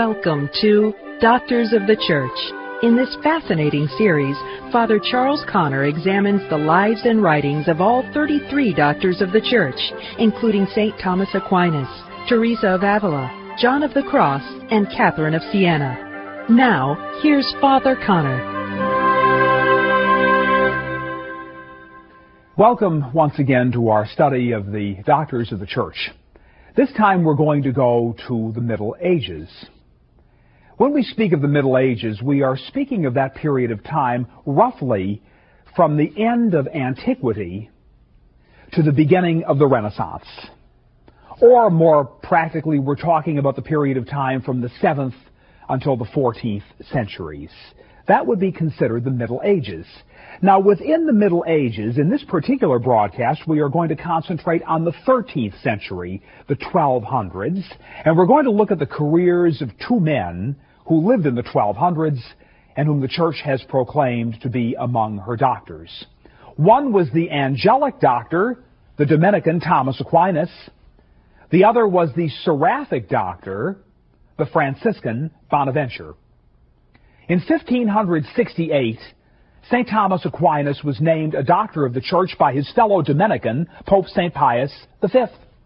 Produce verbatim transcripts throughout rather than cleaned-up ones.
Welcome to Doctors of the Church. In this fascinating series, Father Charles Conner examines the lives and writings of all thirty-three Doctors of the Church, including Saint Thomas Aquinas, Teresa of Avila, John of the Cross, and Catherine of Siena. Now, here's Father Conner. Welcome once again to our study of the Doctors of the Church. This time we're going to go to the Middle Ages. When we speak of the Middle Ages, we are speaking of that period of time roughly from the end of antiquity to the beginning of the Renaissance. Or more practically, we're talking about the period of time from the seventh until the fourteenth centuries. That would be considered the Middle Ages. Now, within the Middle Ages, in this particular broadcast, we are going to concentrate on the thirteenth century, the twelve hundreds, and we're going to look at the careers of two men who lived in the twelve hundreds and whom the Church has proclaimed to be among her doctors. One was the angelic doctor, the Dominican Thomas Aquinas. The other was the seraphic doctor, the Franciscan Bonaventure. In fifteen sixty-eight, Saint Thomas Aquinas was named a doctor of the Church by his fellow Dominican, Pope Saint Pius the Fifth.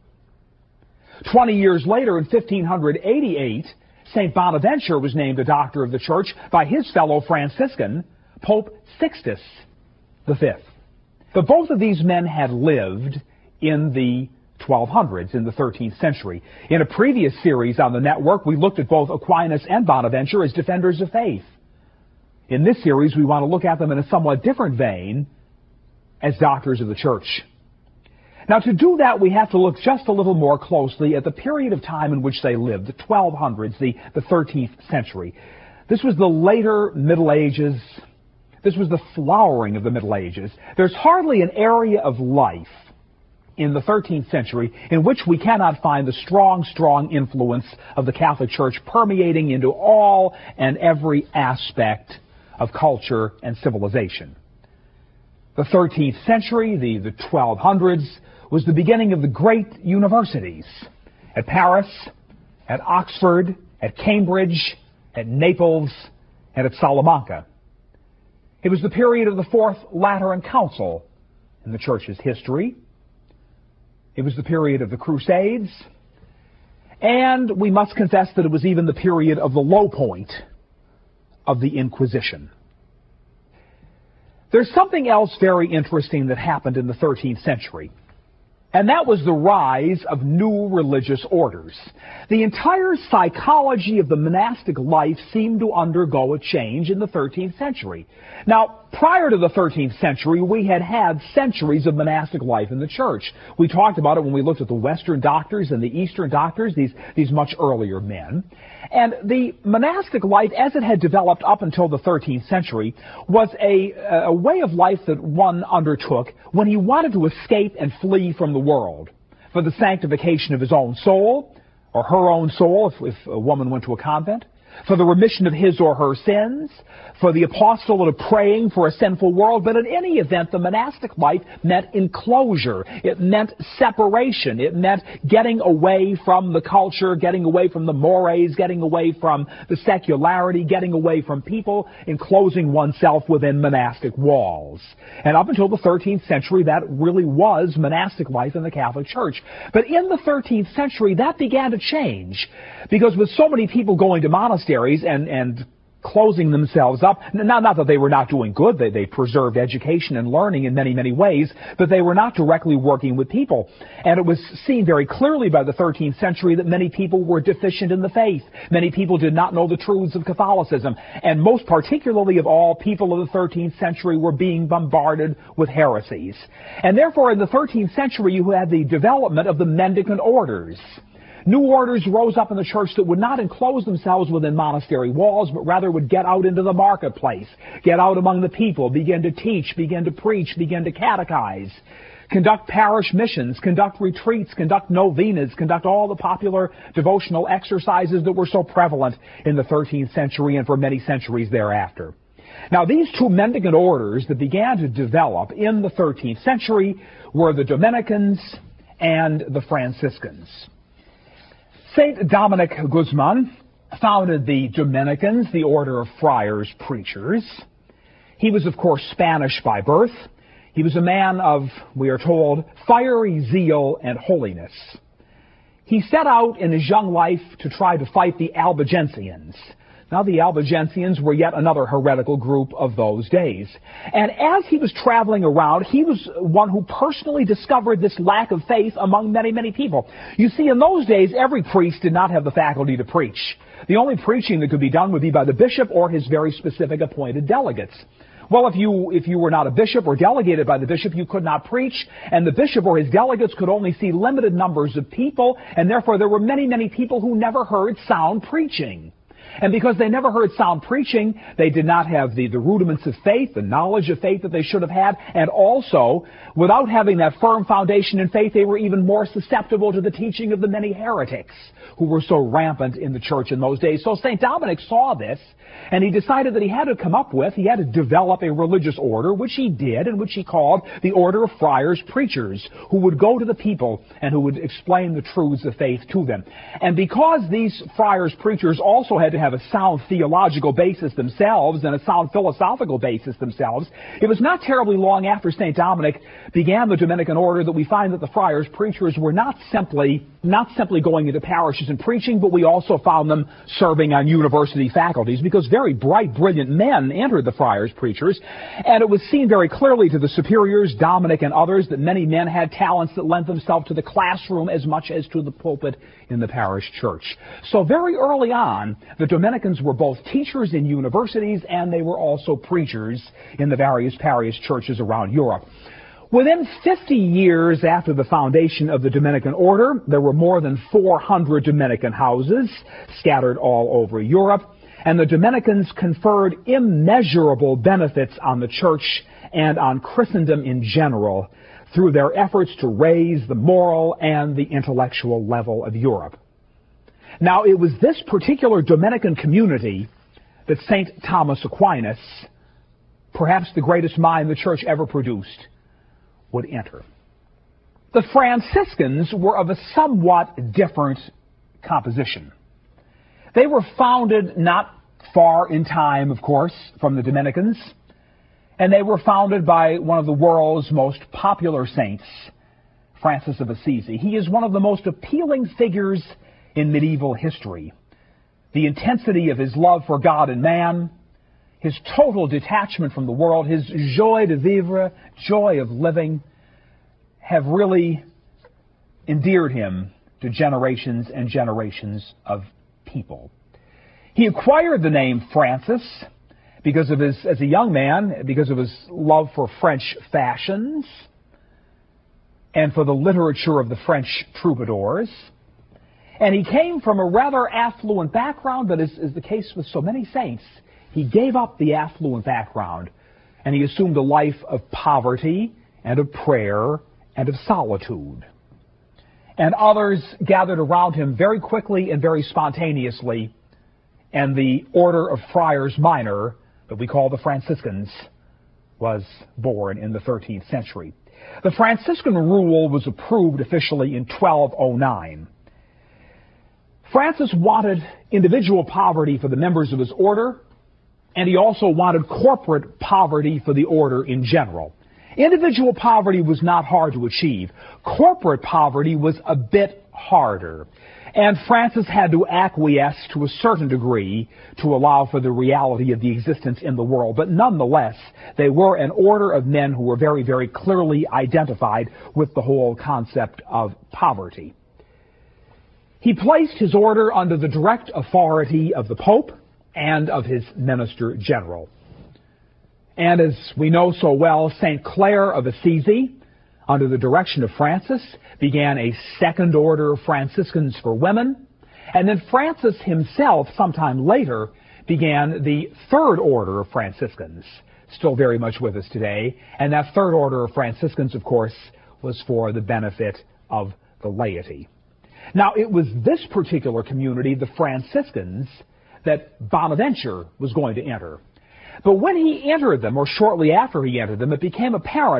Twenty years later, in fifteen eighty-eight, Saint Bonaventure was named a doctor of the Church by his fellow Franciscan, Pope Sixtus the Fifth. But both of these men had lived in the twelve hundreds, in the thirteenth century. In a previous series on the network, we looked at both Aquinas and Bonaventure as defenders of faith. In this series, we want to look at them in a somewhat different vein as doctors of the Church. Now, to do that, we have to look just a little more closely at the period of time in which they lived, the twelve hundreds, the, the thirteenth century. This was the later Middle Ages. This was the flowering of the Middle Ages. There's hardly an area of life in the thirteenth century in which we cannot find the strong, strong influence of the Catholic Church permeating into all and every aspect of culture and civilization. The thirteenth century, the, the twelve hundreds, was the beginning of the great universities at Paris, at Oxford, at Cambridge, at Naples, and at Salamanca. It was the period of the Fourth Lateran Council in the Church's history. It was the period of the Crusades, and we must confess that it was even the period of the low point of the Inquisition. There's something else very interesting that happened in the thirteenth century, and that was the rise of new religious orders. The entire psychology of the monastic life seemed to undergo a change in the thirteenth century. Now, prior to the thirteenth century, we had had centuries of monastic life in the Church. We talked about it when we looked at the Western doctors and the Eastern doctors, these, these much earlier men. And the monastic life, as it had developed up until the thirteenth century, was a, a way of life that one undertook when he wanted to escape and flee from the world for the sanctification of his own soul, or her own soul, if, if a woman went to a convent, for the remission of his or her sins, for the apostolate of praying for a sinful world. But in any event, the monastic life meant enclosure. It meant separation. It meant getting away from the culture, getting away from the mores, getting away from the secularity, getting away from people, enclosing oneself within monastic walls. And up until the thirteenth century, that really was monastic life in the Catholic Church. But in the thirteenth century, that began to change, because with so many people going to monasteries and, and closing themselves up, not, not that they were not doing good, they, they preserved education and learning in many, many ways, but they were not directly working with people. And it was seen very clearly by the thirteenth century that many people were deficient in the faith. Many people did not know the truths of Catholicism. And most particularly of all, people of the thirteenth century were being bombarded with heresies. And therefore, in the thirteenth century, you had the development of the mendicant orders. New orders rose up in the Church that would not enclose themselves within monastery walls, but rather would get out into the marketplace, get out among the people, begin to teach, begin to preach, begin to catechize, conduct parish missions, conduct retreats, conduct novenas, conduct all the popular devotional exercises that were so prevalent in the thirteenth century and for many centuries thereafter. Now, these two mendicant orders that began to develop in the thirteenth century were the Dominicans and the Franciscans. Saint Dominic Guzman founded the Dominicans, the order of friars preachers. He was, of course, Spanish by birth. He was a man of, we are told, fiery zeal and holiness. He set out in his young life to try to fight the Albigensians. Now, the Albigensians were yet another heretical group of those days. And as he was traveling around, he was one who personally discovered this lack of faith among many, many people. You see, in those days, every priest did not have the faculty to preach. The only preaching that could be done would be by the bishop or his very specific appointed delegates. Well, if you if you were not a bishop or delegated by the bishop, you could not preach, and the bishop or his delegates could only see limited numbers of people, and therefore there were many, many people who never heard sound preaching. And because they never heard sound preaching, they did not have the, the rudiments of faith, the knowledge of faith that they should have had, and also, without having that firm foundation in faith, they were even more susceptible to the teaching of the many heretics who were so rampant in the church in those days. So Saint Dominic saw this, and he decided that he had to come up with, he had to develop a religious order, which he did, and which he called the Order of Friars Preachers, who would go to the people and who would explain the truths of faith to them. And because these friars preachers also had to have a sound theological basis themselves and a sound philosophical basis themselves, it was not terribly long after Saint Dominic began the Dominican order that we find that the friars preachers were not simply not simply going into parishes and preaching, but we also found them serving on university faculties, because very bright, brilliant men entered the friars preachers, and it was seen very clearly to the superiors, Dominic and others, that many men had talents that lent themselves to the classroom as much as to the pulpit in the parish church. So very early on, the Dominicans were both teachers in universities and they were also preachers in the various parish churches around Europe. Within fifty years after the foundation of the Dominican order, there were more than four hundred Dominican houses scattered all over Europe, and the Dominicans conferred immeasurable benefits on the church and on Christendom in general through their efforts to raise the moral and the intellectual level of Europe. Now, it was this particular Dominican community that Saint Thomas Aquinas, perhaps the greatest mind the church ever produced, would enter. The Franciscans were of a somewhat different composition. They were founded not far in time, of course, from the Dominicans, and they were founded by one of the world's most popular saints, Francis of Assisi. He is one of the most appealing figures in medieval history. The intensity of his love for God and man, his total detachment from the world, his joie de vivre, joy of living, have really endeared him to generations and generations of people. He acquired the name Francis because of his, as a young man, because of his love for French fashions and for the literature of the French troubadours. And he came from a rather affluent background, but as is the case with so many saints, he gave up the affluent background and he assumed a life of poverty and of prayer and of solitude. And others gathered around him very quickly and very spontaneously, and the order of Friars Minor, that we call the Franciscans, was born in the thirteenth century. The Franciscan rule was approved officially in twelve oh nine. Francis wanted individual poverty for the members of his order, and he also wanted corporate poverty for the order in general. Individual poverty was not hard to achieve. Corporate poverty was a bit harder. And Francis had to acquiesce to a certain degree to allow for the reality of the existence in the world. But nonetheless, they were an order of men who were very, very clearly identified with the whole concept of poverty. He placed his order under the direct authority of the Pope and of his minister general. And as we know so well, Saint Clare of Assisi, under the direction of Francis, began a second order of Franciscans for women. And then Francis himself, sometime later, began the third order of Franciscans, still very much with us today. And that third order of Franciscans, of course, was for the benefit of the laity. Now, it was this particular community, the Franciscans, that Bonaventure was going to enter. But when he entered them, or shortly after he entered them, it became apparent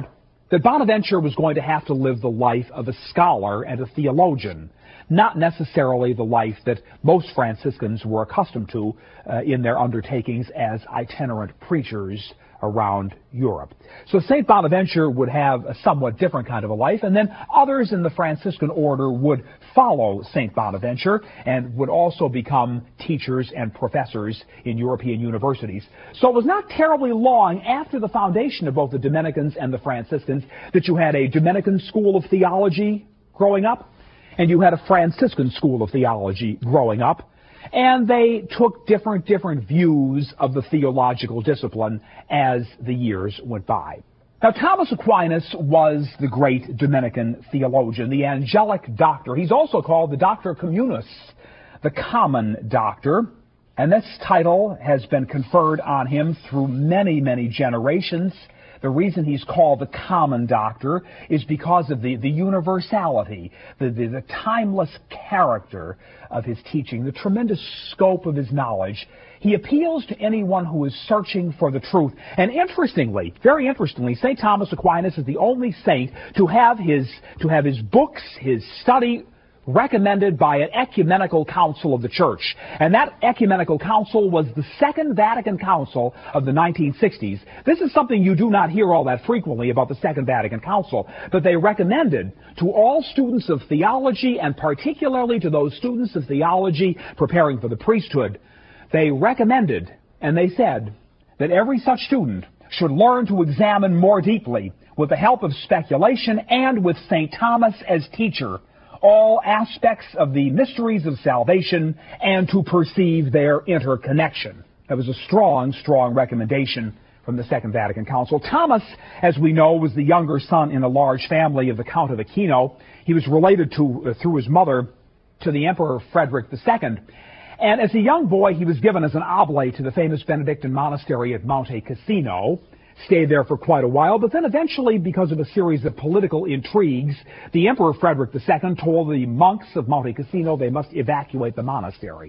that Bonaventure was going to have to live the life of a scholar and a theologian, not necessarily the life that most Franciscans were accustomed to uh, in their undertakings as itinerant preachers around Europe. So Saint Bonaventure would have a somewhat different kind of a life, and then others in the Franciscan order would follow Saint Bonaventure and would also become teachers and professors in European universities. So it was not terribly long after the foundation of both the Dominicans and the Franciscans that you had a Dominican school of theology growing up, and you had a Franciscan school of theology growing up. And they took different, different views of the theological discipline as the years went by. Now, Thomas Aquinas was the great Dominican theologian, the angelic doctor. He's also called the Doctor Communis, the common doctor. And this title has been conferred on him through many, many generations. The reason he's called the common doctor is because of the, the universality, the, the, the timeless character of his teaching, the tremendous scope of his knowledge. He appeals to anyone who is searching for the truth. And interestingly, very interestingly, Saint Thomas Aquinas is the only saint to have his, to have his books, his study, recommended by an ecumenical council of the church. And that ecumenical council was the Second Vatican Council of the nineteen sixties. This is something you do not hear all that frequently about the Second Vatican Council, but they recommended to all students of theology, and particularly to those students of theology preparing for the priesthood, they recommended, and they said, that every such student should learn to examine more deeply, with the help of speculation and with Saint Thomas as teacher, all aspects of the mysteries of salvation, and to perceive their interconnection. That was a strong, strong recommendation from the Second Vatican Council. Thomas, as we know, was the younger son in a large family of the Count of Aquino. He was related to, uh, through his mother, to the Emperor Frederick the Second. And as a young boy, he was given as an oblate to the famous Benedictine monastery at Monte Cassino. Stayed there for quite a while, but then eventually, because of a series of political intrigues, the Emperor Frederick the Second told the monks of Monte Cassino they must evacuate the monastery.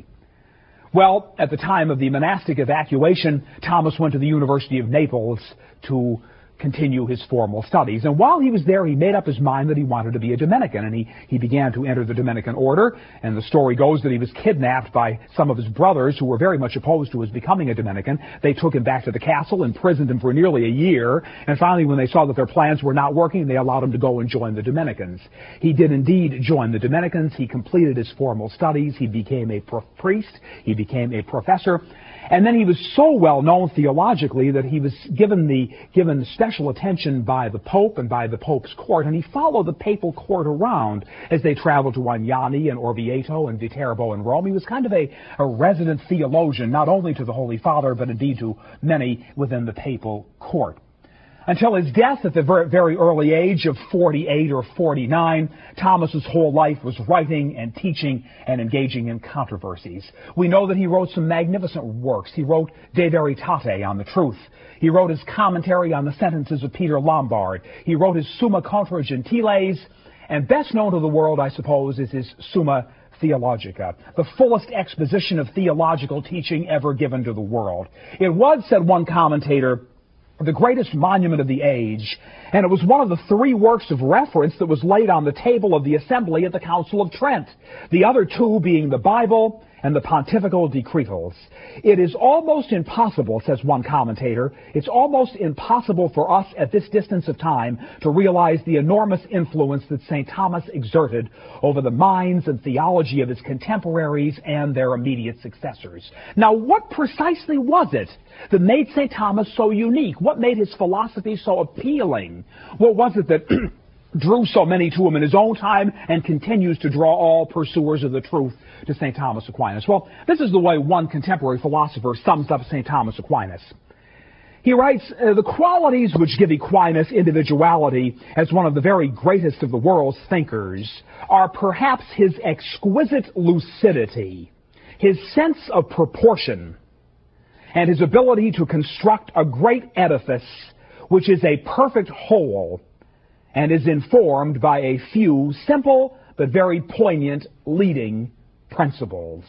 Well, at the time of the monastic evacuation, Thomas went to the University of Naples to continue his formal studies. And while he was there, he made up his mind that he wanted to be a Dominican, and he, he began to enter the Dominican order. And the story goes that he was kidnapped by some of his brothers who were very much opposed to his becoming a Dominican. They took him back to the castle, imprisoned him for nearly a year, and finally, when they saw that their plans were not working, they allowed him to go and join the Dominicans. He did indeed join the Dominicans. He completed his formal studies. He became a pro- priest. He became a professor. And then he was so well known theologically that he was given the given special attention by the Pope and by the Pope's court, and he followed the papal court around as they traveled to Agnani and Orvieto and Viterbo in Rome. He was kind of a, a resident theologian, not only to the Holy Father, but indeed to many within the papal court. Until his death at the very, very early age of forty-eight or forty-nine, Thomas's whole life was writing and teaching and engaging in controversies. We know that he wrote some magnificent works. He wrote De Veritate on the truth. He wrote his commentary on the sentences of Peter Lombard. He wrote his Summa Contra Gentiles, and best known to the world, I suppose, is his Summa Theologica, the fullest exposition of theological teaching ever given to the world. It was, said one commentator, the greatest monument of the age, and it was one of the three works of reference that was laid on the table of the assembly at the Council of Trent, the other two being the Bible and the Pontifical Decretals. It is almost impossible, says one commentator, it's almost impossible for us at this distance of time to realize the enormous influence that Saint Thomas exerted over the minds and theology of his contemporaries and their immediate successors. Now, what precisely was it that made Saint Thomas so unique? What made his philosophy so appealing? What was it that drew so many to him in his own time and continues to draw all pursuers of the truth to Saint Thomas Aquinas? Well, this is the way one contemporary philosopher sums up Saint Thomas Aquinas. He writes, uh, the qualities which give Aquinas individuality as one of the very greatest of the world's thinkers are perhaps his exquisite lucidity, his sense of proportion, and his ability to construct a great edifice which is a perfect whole and is informed by a few simple but very poignant leading principles.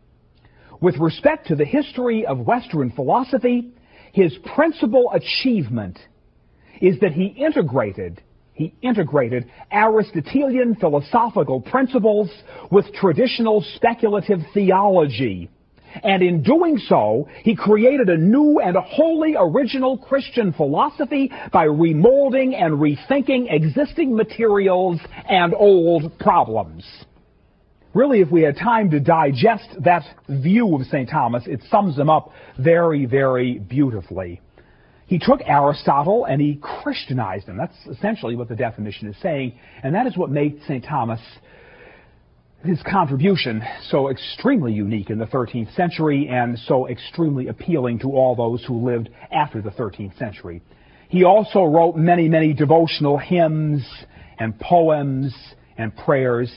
With respect to the history of Western philosophy, his principal achievement is that he integrated He integrated Aristotelian philosophical principles with traditional speculative theology. And in doing so, he created a new and a wholly original Christian philosophy by remolding and rethinking existing materials and old problems. Really, if we had time to digest that view of Saint Thomas, it sums him up very, very beautifully. He took Aristotle and he Christianized him. That's essentially what the definition is saying. And that is what made Saint Thomas, his contribution, so extremely unique in the thirteenth century and so extremely appealing to all those who lived after the thirteenth century. He also wrote many, many devotional hymns and poems and prayers.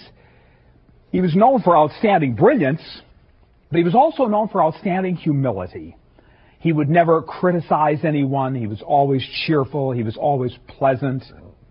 He was known for outstanding brilliance, but he was also known for outstanding humility. He would never criticize anyone. He was always cheerful. He was always pleasant.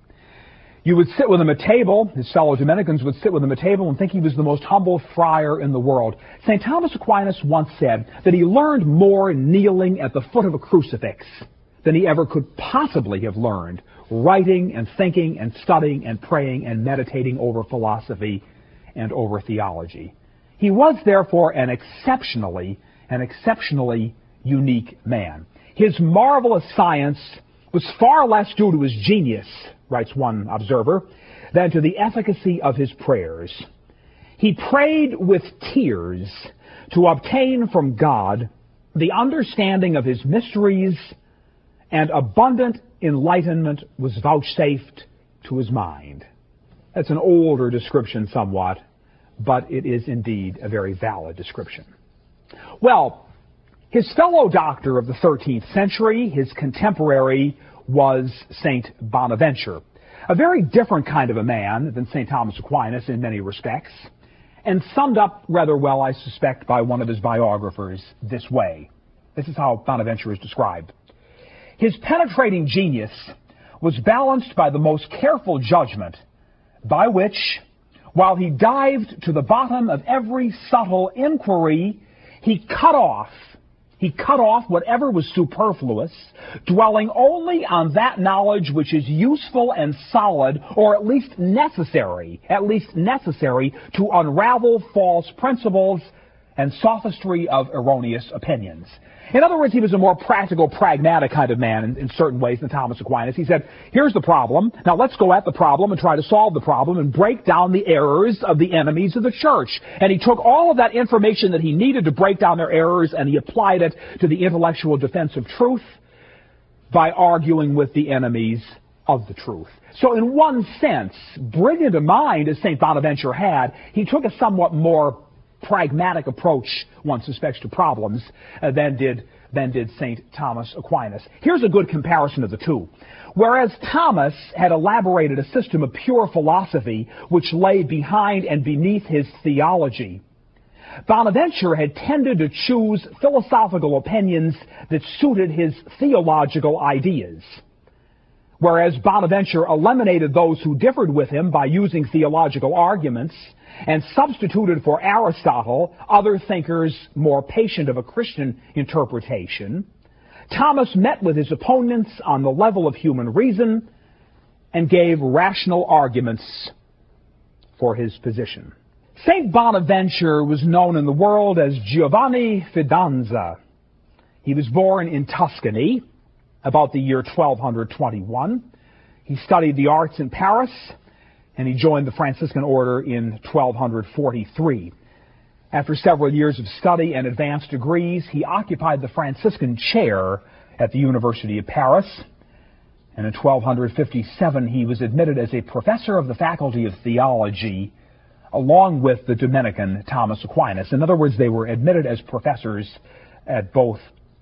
You would sit with him at table. His fellow Dominicans would sit with him at table and think he was the most humble friar in the world. Saint Thomas Aquinas once said that he learned more kneeling at the foot of a crucifix than he ever could possibly have learned writing and thinking and studying and praying and meditating over philosophy and over theology. He was therefore an exceptionally, an exceptionally unique man. His marvelous science was far less due to his genius, writes one observer, than to the efficacy of his prayers. He prayed with tears to obtain from God the understanding of his mysteries, and abundant enlightenment was vouchsafed to his mind. That's an older description somewhat, but it is indeed a very valid description. Well, his fellow doctor of the thirteenth century, his contemporary, was Saint Bonaventure, a very different kind of a man than Saint Thomas Aquinas in many respects, and summed up rather well, I suspect, by one of his biographers this way. This is how Bonaventure is described. His penetrating genius was balanced by the most careful judgment, by which, while he dived to the bottom of every subtle inquiry, he cut off He cut off whatever was superfluous, dwelling only on that knowledge which is useful and solid, or at least necessary, at least necessary to unravel false principles and sophistry of erroneous opinions. In other words, he was a more practical, pragmatic kind of man in, in certain ways than Thomas Aquinas. He said, here's the problem. Now let's go at the problem and try to solve the problem and break down the errors of the enemies of the church. And he took all of that information that he needed to break down their errors and he applied it to the intellectual defense of truth by arguing with the enemies of the truth. So in one sense, brilliant a mind as Saint Bonaventure had, he took a somewhat more pragmatic approach, one suspects, to problems uh, than did than did Saint Thomas Aquinas. Here's a good comparison of the two. Whereas Thomas had elaborated a system of pure philosophy which lay behind and beneath his theology, Bonaventure had tended to choose philosophical opinions that suited his theological ideas. Whereas Bonaventure eliminated those who differed with him by using theological arguments and substituted for Aristotle other thinkers more patient of a Christian interpretation, Thomas met with his opponents on the level of human reason and gave rational arguments for his position. Saint Bonaventure was known in the world as Giovanni Fidanza. He was born in Tuscany about the year twelve twenty-one. He studied the arts in Paris, and he joined the Franciscan order in twelve forty-three. After several years of study and advanced degrees, he occupied the Franciscan chair at the University of Paris, and in twelve fifty-seven he was admitted as a professor of the Faculty of Theology, along with the Dominican Thomas Aquinas. In other words, they were admitted as professors at both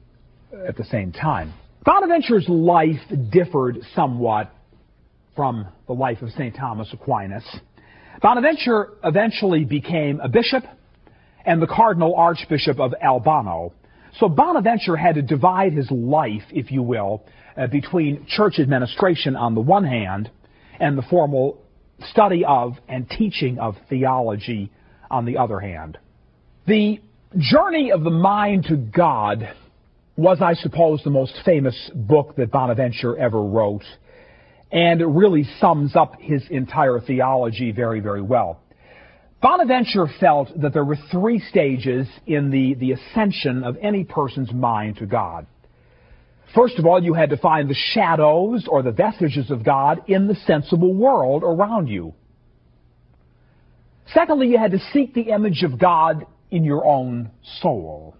at the same time. Bonaventure's life differed somewhat from the life of Saint Thomas Aquinas. Bonaventure eventually became a bishop and the Cardinal Archbishop of Albano. So Bonaventure had to divide his life, if you will, uh, between church administration on the one hand and the formal study of and teaching of theology on the other hand. The journey of the mind to God was, I suppose, the most famous book that Bonaventure ever wrote, and it really sums up his entire theology very, very well. Bonaventure felt that there were three stages in the, the ascension of any person's mind to God. First of all, you had to find the shadows or the vestiges of God in the sensible world around you. Secondly, you had to seek the image of God in your own soul.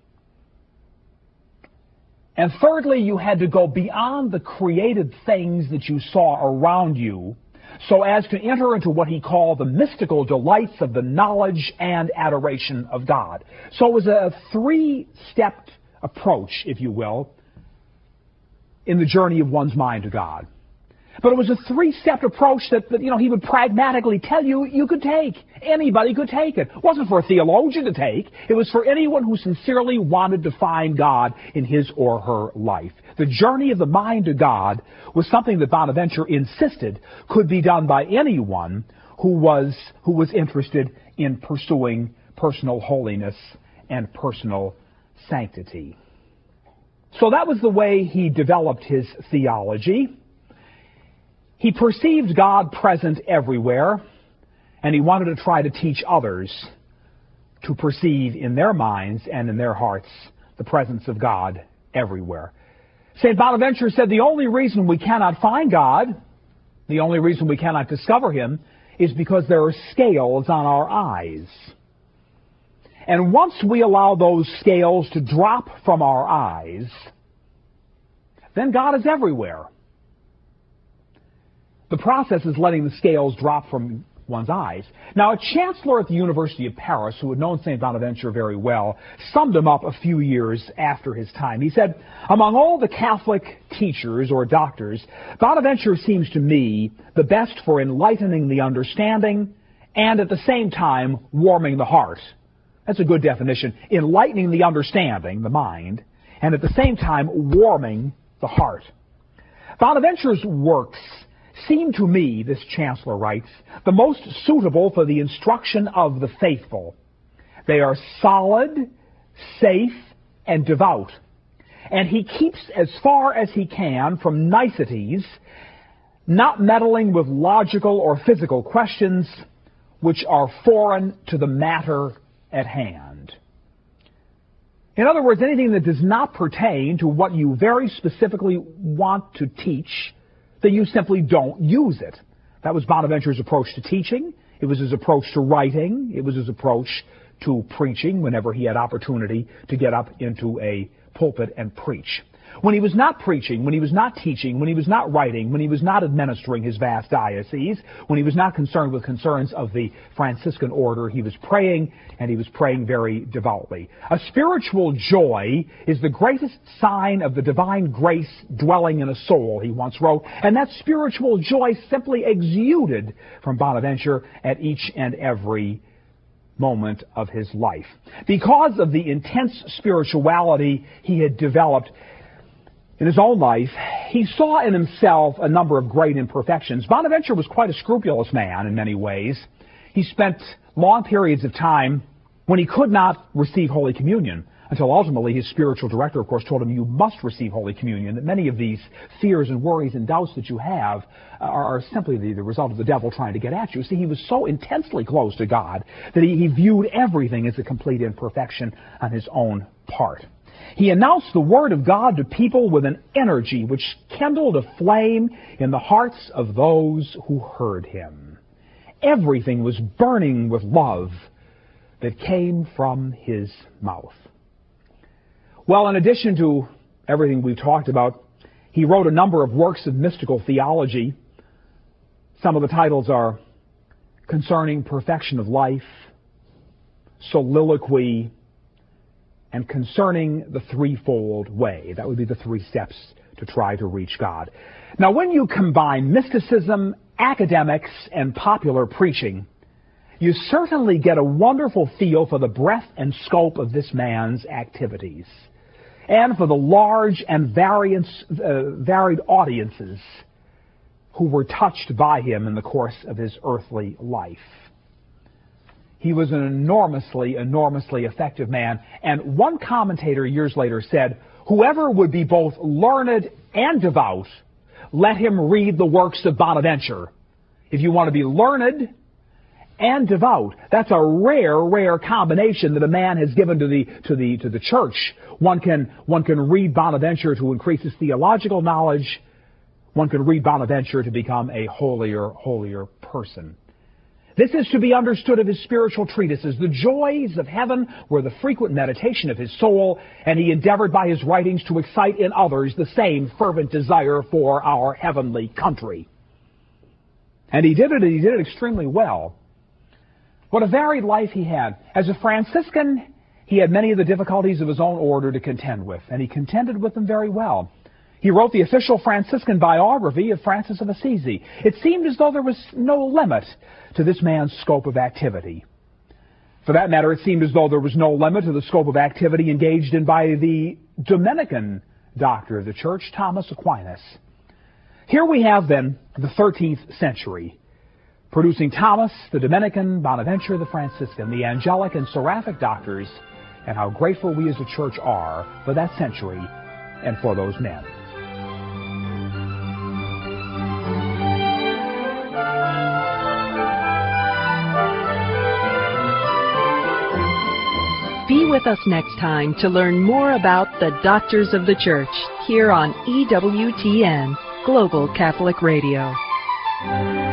And thirdly, you had to go beyond the created things that you saw around you so as to enter into what he called the mystical delights of the knowledge and adoration of God. So it was a three-step approach, if you will, in the journey of one's mind to God. But it was a three-step approach that, that, you know, he would pragmatically tell you you could take. Anybody could take it. It wasn't for a theologian to take. It was for anyone who sincerely wanted to find God in his or her life. The journey of the mind to God was something that Bonaventure insisted could be done by anyone who was, who was interested in pursuing personal holiness and personal sanctity. So that was the way he developed his theology. He perceived God present everywhere, and he wanted to try to teach others to perceive in their minds and in their hearts the presence of God everywhere. Saint Bonaventure said the only reason we cannot find God, the only reason we cannot discover him, is because there are scales on our eyes. And once we allow those scales to drop from our eyes, then God is everywhere. The process is letting the scales drop from one's eyes. Now, a chancellor at the University of Paris, who had known Saint Bonaventure very well, summed him up a few years after his time. He said, among all the Catholic teachers or doctors, Bonaventure seems to me the best for enlightening the understanding and at the same time warming the heart. That's a good definition. Enlightening the understanding, the mind, and at the same time warming the heart. Bonaventure's works seem to me, this chancellor writes, the most suitable for the instruction of the faithful. They are solid, safe, and devout. And he keeps as far as he can from niceties, not meddling with logical or physical questions which are foreign to the matter at hand. In other words, anything that does not pertain to what you very specifically want to teach, that you simply don't use it. That was Bonaventure's approach to teaching. It was his approach to writing. It was his approach to preaching whenever he had opportunity to get up into a pulpit and preach. When he was not preaching, when he was not teaching, when he was not writing, when he was not administering his vast diocese, when he was not concerned with concerns of the Franciscan order, he was praying, and he was praying very devoutly. A spiritual joy is the greatest sign of the divine grace dwelling in a soul, he once wrote, and that spiritual joy simply exuded from Bonaventure at each and every moment of his life. Because of the intense spirituality he had developed in his own life, he saw in himself a number of great imperfections. Bonaventure was quite a scrupulous man in many ways. He spent long periods of time when he could not receive Holy Communion, until ultimately his spiritual director, of course, told him, you must receive Holy Communion, that many of these fears and worries and doubts that you have are, are simply the, the result of the devil trying to get at you. See, he was so intensely close to God that he, he viewed everything as a complete imperfection on his own part. He announced the Word of God to people with an energy which kindled a flame in the hearts of those who heard him. Everything was burning with love that came from his mouth. Well, in addition to everything we've talked about, he wrote a number of works of mystical theology. Some of the titles are Concerning Perfection of Life, Soliloquy, and Concerning the Threefold Way. That would be the three steps to try to reach God. Now, when you combine mysticism, academics, and popular preaching, you certainly get a wonderful feel for the breadth and scope of this man's activities, and for the large and various, uh, varied audiences who were touched by him in the course of his earthly life. He was an enormously, enormously effective man. And one commentator years later said, whoever would be both learned and devout, let him read the works of Bonaventure. If you want to be learned and devout, that's a rare, rare combination that a man has given to the to the to the church. One can one can read Bonaventure to increase his theological knowledge. One can read Bonaventure to become a holier, holier person. This is to be understood of his spiritual treatises. The joys of heaven were the frequent meditation of his soul, and he endeavored by his writings to excite in others the same fervent desire for our heavenly country. And he did it, and he did it extremely well. What a varied life he had. As a Franciscan, he had many of the difficulties of his own order to contend with, and he contended with them very well. He wrote the official Franciscan biography of Francis of Assisi. It seemed as though there was no limit to this man's scope of activity. For that matter, it seemed as though there was no limit to the scope of activity engaged in by the Dominican doctor of the church, Thomas Aquinas. Here we have then the thirteenth century, producing Thomas, the Dominican, Bonaventure, the Franciscan, the angelic and seraphic doctors, and how grateful we as a church are for that century and for those men. Be with us next time to learn more about the Doctors of the Church here on E W T N, Global Catholic Radio.